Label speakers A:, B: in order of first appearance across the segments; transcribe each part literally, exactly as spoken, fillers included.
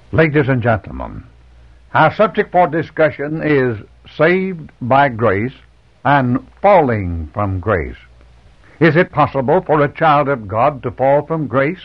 A: Ladies and gentlemen, our subject for discussion is saved by grace and falling from grace. Is it possible for a child of God to fall from grace?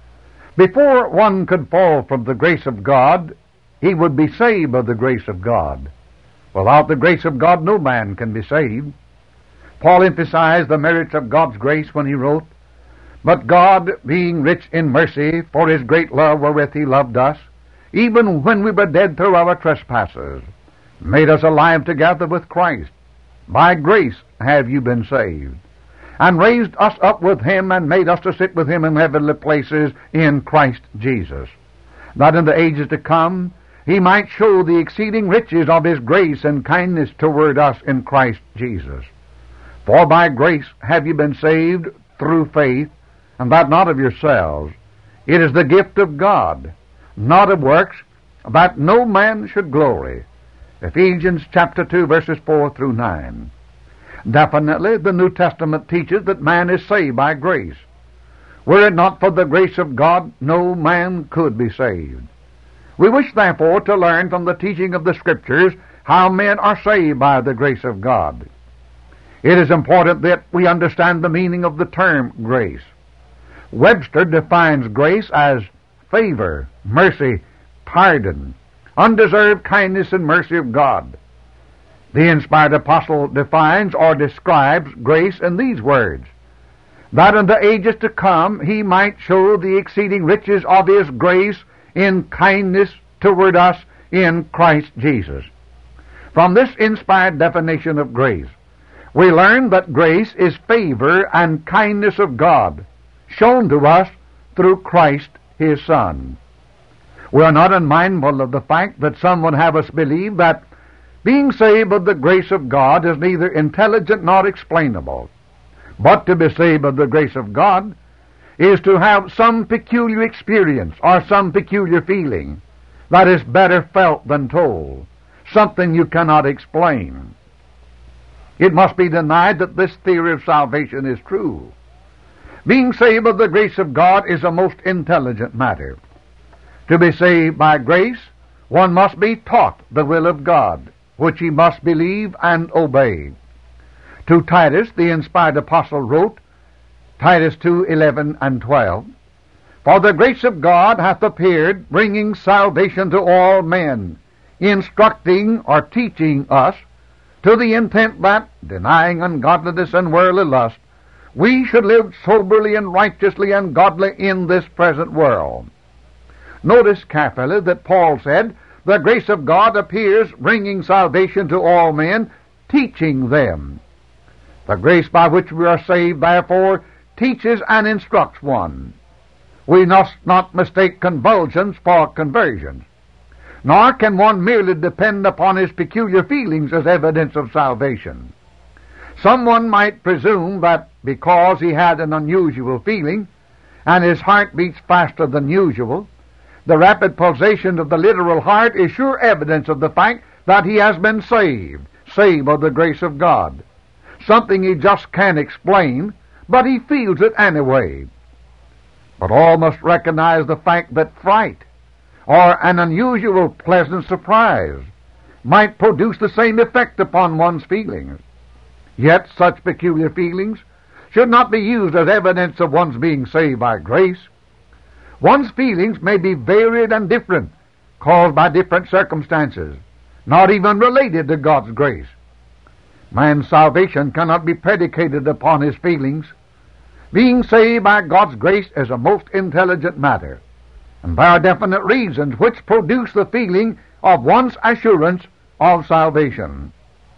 A: Before one could fall from the grace of God, he would be saved by the grace of God. Without the grace of God, no man can be saved. Paul emphasized the merits of God's grace when he wrote, "But God, being rich in mercy, for his great love wherewith he loved us, even when we were dead through our trespasses, made us alive together with Christ. By grace have you been saved, and raised us up with him, and made us to sit with him in heavenly places in Christ Jesus, that in the ages to come he might show the exceeding riches of his grace and kindness toward us in Christ Jesus. For by grace have you been saved through faith, and that not of yourselves. It is the gift of God, not of works, that no man should glory." Ephesians chapter two, verses four through nine. Definitely, the New Testament teaches that man is saved by grace. Were it not for the grace of God, no man could be saved. We wish, therefore, to learn from the teaching of the Scriptures how men are saved by the grace of God. It is important that we understand the meaning of the term grace. Webster defines grace as favor, mercy, pardon, undeserved kindness and mercy of God. The inspired apostle defines or describes grace in these words, "That in the ages to come he might show the exceeding riches of his grace in kindness toward us in Christ Jesus." From this inspired definition of grace, we learn that grace is favor and kindness of God, shown to us through Christ his Son. We are not unmindful of the fact that some would have us believe that being saved by the grace of God is neither intelligent nor explainable. But to be saved by the grace of God is to have some peculiar experience or some peculiar feeling that is better felt than told, something you cannot explain. It must be denied that this theory of salvation is true. Being saved by the grace of God is a most intelligent matter. To be saved by grace, one must be taught the will of God, which he must believe and obey. To Titus, the inspired apostle wrote, Titus two, eleven and twelve, "For the grace of God hath appeared, bringing salvation to all men, instructing or teaching us, to the intent that, denying ungodliness and worldly lust, we should live soberly and righteously and godly in this present world." Notice carefully that Paul said, "The grace of God appears, bringing salvation to all men, teaching them." The grace by which we are saved, therefore, teaches and instructs one. We must not mistake convulsions for conversions. Nor can one merely depend upon his peculiar feelings as evidence of salvation. Someone might presume that because he had an unusual feeling, and his heart beats faster than usual, the rapid pulsation of the literal heart is sure evidence of the fact that he has been saved, saved by the grace of God. Something he just can't explain, but he feels it anyway. But all must recognize the fact that fright, or an unusual pleasant surprise, might produce the same effect upon one's feelings. Yet such peculiar feelings should not be used as evidence of one's being saved by grace. One's feelings may be varied and different, caused by different circumstances, not even related to God's grace. Man's salvation cannot be predicated upon his feelings. Being saved by God's grace is a most intelligent matter, and there are definite reasons which produce the feeling of one's assurance of salvation.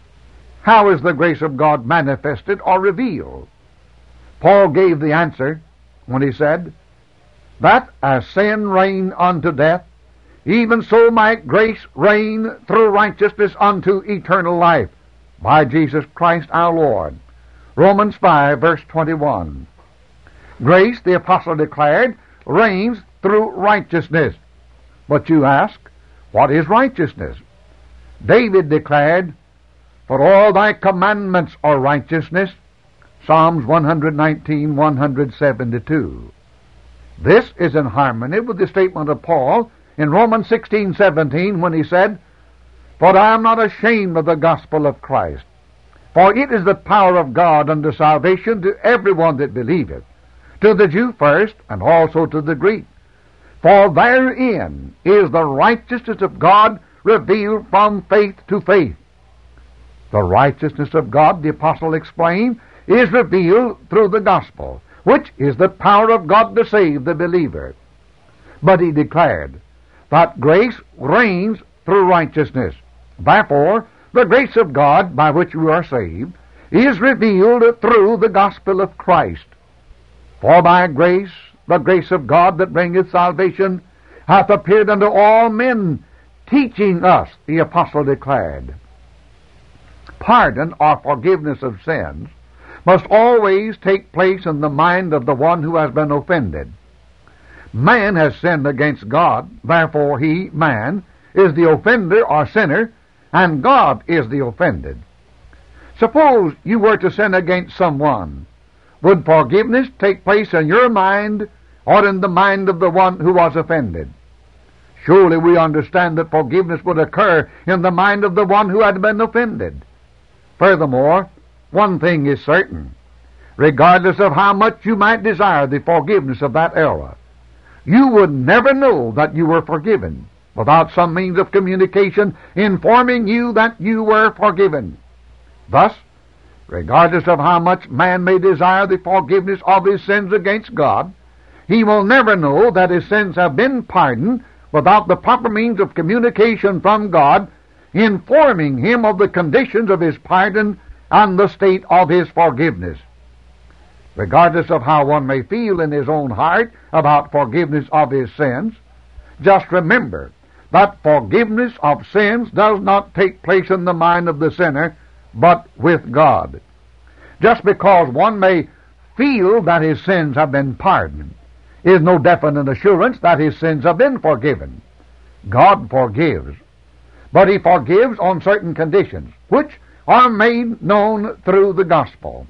A: How is the grace of God manifested or revealed? Paul gave the answer when he said, "That as sin reigned unto death, even so might grace reign through righteousness unto eternal life, by Jesus Christ our Lord." Romans five, verse twenty-one. Grace, the apostle declared, reigns through righteousness. But you ask, what is righteousness? David declared, "For all thy commandments are righteousness." Psalms one nineteen, one seventy-two. This is in harmony with the statement of Paul in Romans sixteen seventeen when he said, "For I am not ashamed of the gospel of Christ, for it is the power of God unto salvation to everyone that believeth, to the Jew first, and also to the Greek. For therein is the righteousness of God revealed from faith to faith." The righteousness of God, the apostle explained, is revealed through the gospel, which is the power of God to save the believer. But he declared that grace reigns through righteousness. Therefore, the grace of God by which you are saved is revealed through the gospel of Christ. For by grace, the grace of God that bringeth salvation, hath appeared unto all men, teaching us, the apostle declared. Pardon or forgiveness of sins must always take place in the mind of the one who has been offended. Man has sinned against God, therefore he, man, is the offender or sinner, and God is the offended. Suppose you were to sin against someone. Would forgiveness take place in your mind or in the mind of the one who was offended? Surely we understand that forgiveness would occur in the mind of the one who had been offended. Furthermore, one thing is certain. Regardless of how much you might desire the forgiveness of that error, you would never know that you were forgiven without some means of communication informing you that you were forgiven. Thus, regardless of how much man may desire the forgiveness of his sins against God, he will never know that his sins have been pardoned without the proper means of communication from God, informing him of the conditions of his pardon and the state of his forgiveness. Regardless of how one may feel in his own heart about forgiveness of his sins, just remember that forgiveness of sins does not take place in the mind of the sinner, but with God. Just because one may feel that his sins have been pardoned is no definite assurance that his sins have been forgiven. God forgives, but he forgives on certain conditions, which are made known through the gospel.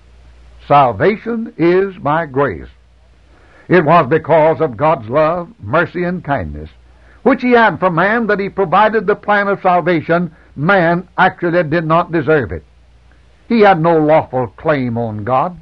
A: Salvation is by grace. It was because of God's love, mercy, and kindness, which he had for man, that he provided the plan of salvation. Man actually did not deserve it. He had no lawful claim on God.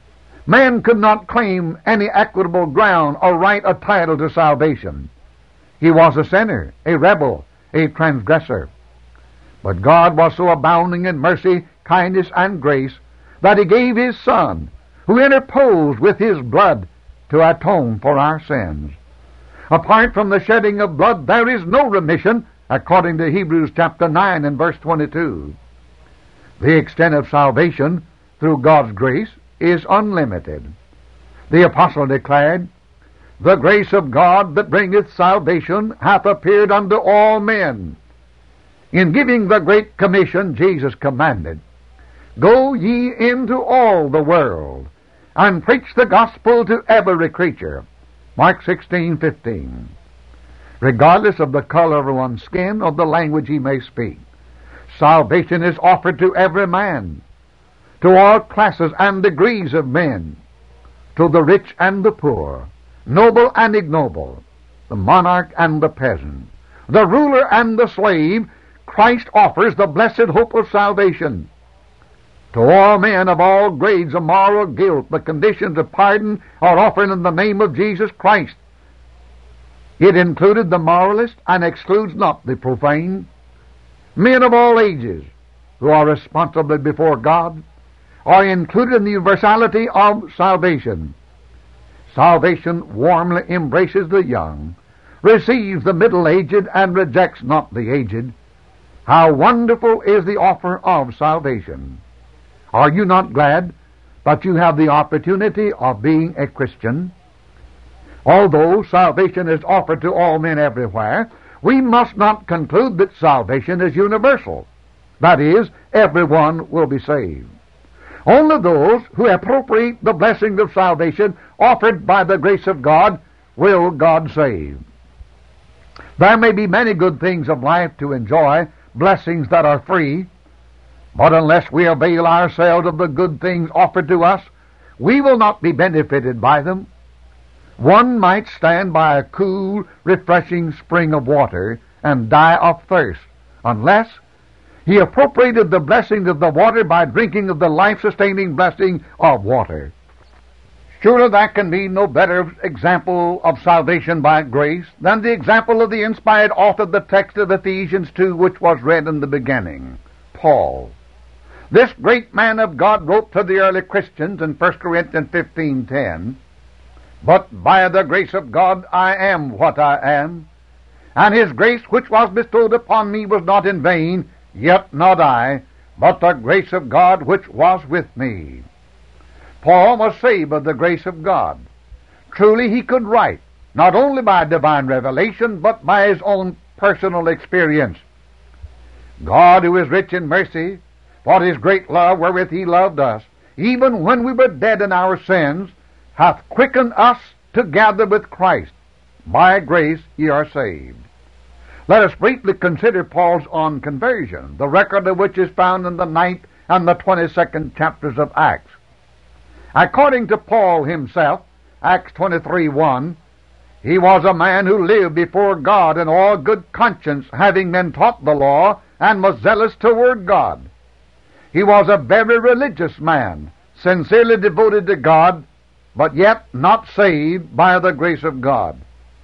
A: Man could not claim any equitable ground or right a title to salvation. He was a sinner, a rebel, a transgressor. But God was so abounding in mercy, kindness, and grace that he gave his Son, who interposed with his blood to atone for our sins. Apart from the shedding of blood, there is no remission, according to Hebrews chapter nine and verse twenty-two. The extent of salvation through God's grace is unlimited. The apostle declared, "The grace of God that bringeth salvation hath appeared unto all men." In giving the Great Commission, Jesus commanded, "Go ye into all the world, and preach the gospel to every creature." Mark sixteen fifteen. Regardless of the color of one's skin or the language he may speak, salvation is offered to every man, to all classes and degrees of men, to the rich and the poor, noble and ignoble, the monarch and the peasant, the ruler and the slave. Christ offers the blessed hope of salvation. To all men of all grades of moral guilt, the conditions of pardon are offered in the name of Jesus Christ. It included the moralist and excludes not the profane. Men of all ages who are responsible before God are included in the universality of salvation. Salvation warmly embraces the young, receives the middle-aged, and rejects not the aged. How wonderful is the offer of salvation! Are you not glad that you have the opportunity of being a Christian? Although salvation is offered to all men everywhere, we must not conclude that salvation is universal. That is, everyone will be saved. Only those who appropriate the blessings of salvation offered by the grace of God will God save. There may be many good things of life to enjoy, blessings that are free, but unless we avail ourselves of the good things offered to us, we will not be benefited by them. One might stand by a cool, refreshing spring of water and die of thirst, unless he appropriated the blessing of the water by drinking of the life-sustaining blessing of water. Surely there can be no better example of salvation by grace than the example of the inspired author of the text of Ephesians two, which was read in the beginning, Paul. This great man of God wrote to the early Christians in First Corinthians fifteen ten, "But by the grace of God I am what I am, and his grace which was bestowed upon me was not in vain, yet not I, but the grace of God which was with me." Paul was saved by the grace of God. Truly he could write, not only by divine revelation, but by his own personal experience. God, who is rich in mercy, for his great love wherewith he loved us, even when we were dead in our sins, hath quickened us together with Christ. By grace ye are saved. Let us briefly consider Paul's own conversion, the record of which is found in the ninth and the twenty-second chapters of Acts. According to Paul himself, Acts twenty-three one, he was a man who lived before God in all good conscience, having been taught the law, and was zealous toward God. He was a very religious man, sincerely devoted to God, but yet not saved by the grace of God.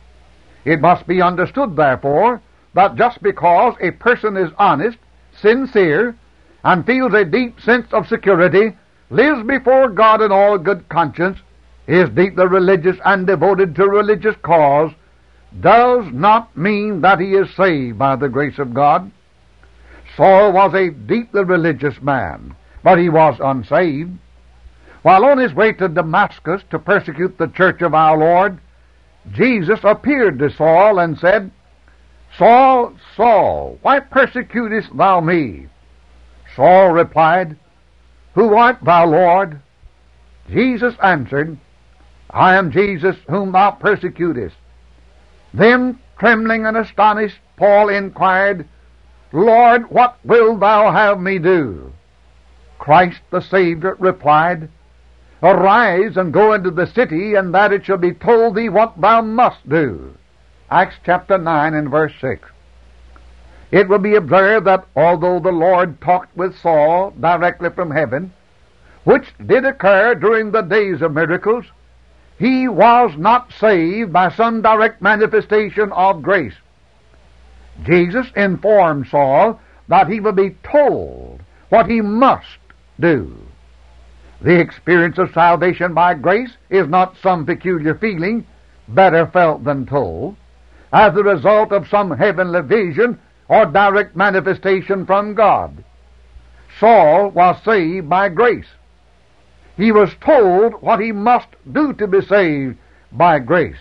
A: It must be understood, therefore, that just because a person is honest, sincere, and feels a deep sense of security, lives before God in all good conscience, is deeply religious and devoted to a religious cause, does not mean that he is saved by the grace of God. Saul was a deeply religious man, but he was unsaved. While on his way to Damascus to persecute the church of our Lord, Jesus appeared to Saul and said, "Saul, Saul, why persecutest thou me?" Saul replied, "Who art thou, Lord?" Jesus answered, "I am Jesus whom thou persecutest." Then, trembling and astonished, Paul inquired, "Lord, what wilt thou have me do?" Christ the Savior replied, "Arise and go into the city, and that it shall be told thee what thou must do." Acts chapter nine and verse six. It will be observed that although the Lord talked with Saul directly from heaven, which did occur during the days of miracles, he was not saved by some direct manifestation of grace. Jesus informed Saul that he would be told what he must do. The experience of salvation by grace is not some peculiar feeling, better felt than told, as the result of some heavenly vision or direct manifestation from God. Saul was saved by grace. He was told what he must do to be saved by grace.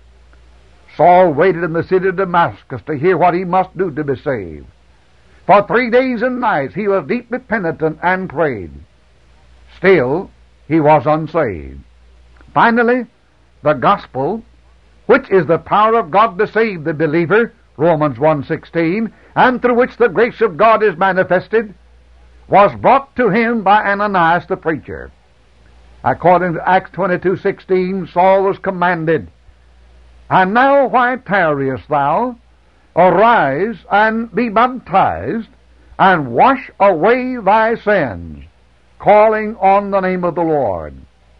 A: Saul waited in the city of Damascus to hear what he must do to be saved. For three days and nights he was deeply penitent and prayed. Still, he was unsaved. Finally, the gospel, which is the power of God to save the believer, Romans one sixteen, and through which the grace of God is manifested, was brought to him by Ananias the preacher. According to Acts twenty-two sixteen, Saul was commanded, "And now why tarriest thou? Arise and be baptized, and wash away thy sins, calling on the name of the Lord."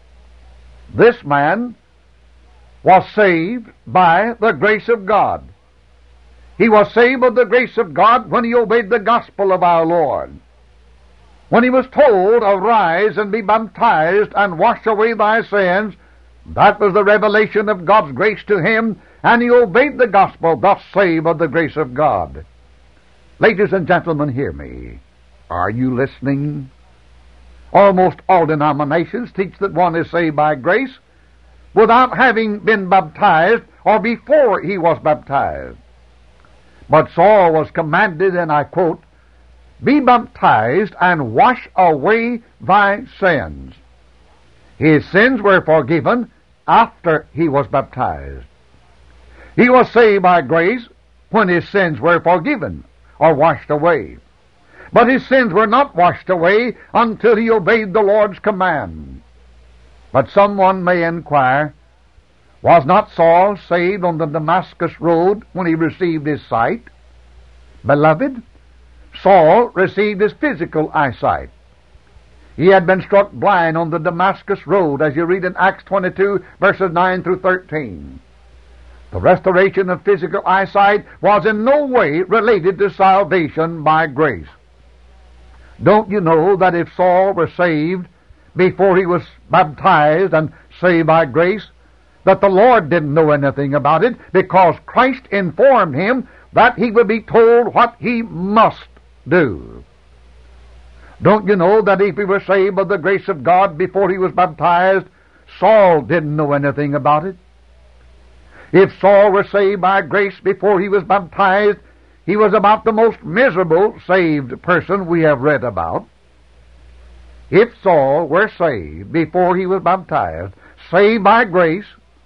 A: This man was saved by the grace of God. He was saved by the grace of God when he obeyed the gospel of our Lord. When he was told, "Arise and be baptized and wash away thy sins," that was the revelation of God's grace to him, and he obeyed the gospel, thus saved by the grace of God. Ladies and gentlemen, hear me. Are you listening? Almost all denominations teach that one is saved by grace without having been baptized or before he was baptized. But Saul was commanded, and I quote, "Be baptized and wash away thy sins." His sins were forgiven after he was baptized. He was saved by grace when his sins were forgiven or washed away. But his sins were not washed away until he obeyed the Lord's command. But someone may inquire, Was not Saul saved on the Damascus road when he received his sight? Beloved, Saul received his physical eyesight. He had been struck blind on the Damascus road, as you read in Acts twenty-two, verses nine through thirteen. The restoration of physical eyesight was in no way related to salvation by grace. Don't you know that if Saul were saved before he was baptized and saved by grace, that the Lord didn't know anything about it, because Christ informed him that he would be told what he must do? Don't you know that if he were saved by the grace of God before he was baptized, Saul didn't know anything about it? If Saul were saved by grace before he was baptized, he was about the most miserable saved person we have read about. If Saul were saved before he was baptized, saved by grace,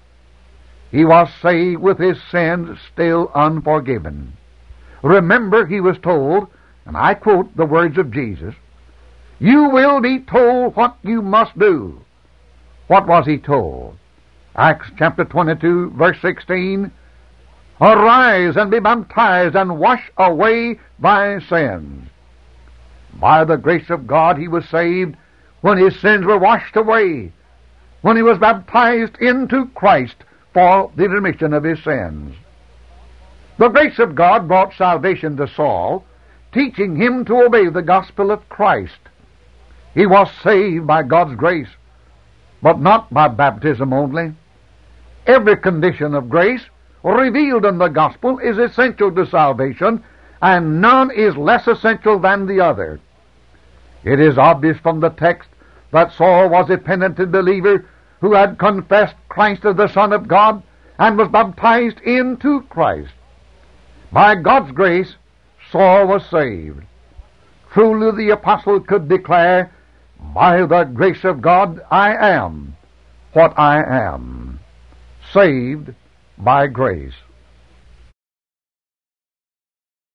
A: he was saved with his sins still unforgiven. Remember, he was told, and I quote the words of Jesus, "You will be told what you must do." What was he told? Acts chapter twenty-two, verse sixteen, "Arise and be baptized and wash away thy sins." By the grace of God he was saved when his sins were washed away, when he was baptized into Christ for the remission of his sins. The grace of God brought salvation to Saul, teaching him to obey the gospel of Christ. He was saved by God's grace, but not by baptism only. Every condition of grace revealed in the gospel is essential to salvation, and none is less essential than the other. It is obvious from the text that Saul was a penitent believer who had confessed Christ as the Son of God and was baptized into Christ. By God's grace, Saul was saved. Truly the apostle could declare, "By the grace of God I am what I am." Saved by grace.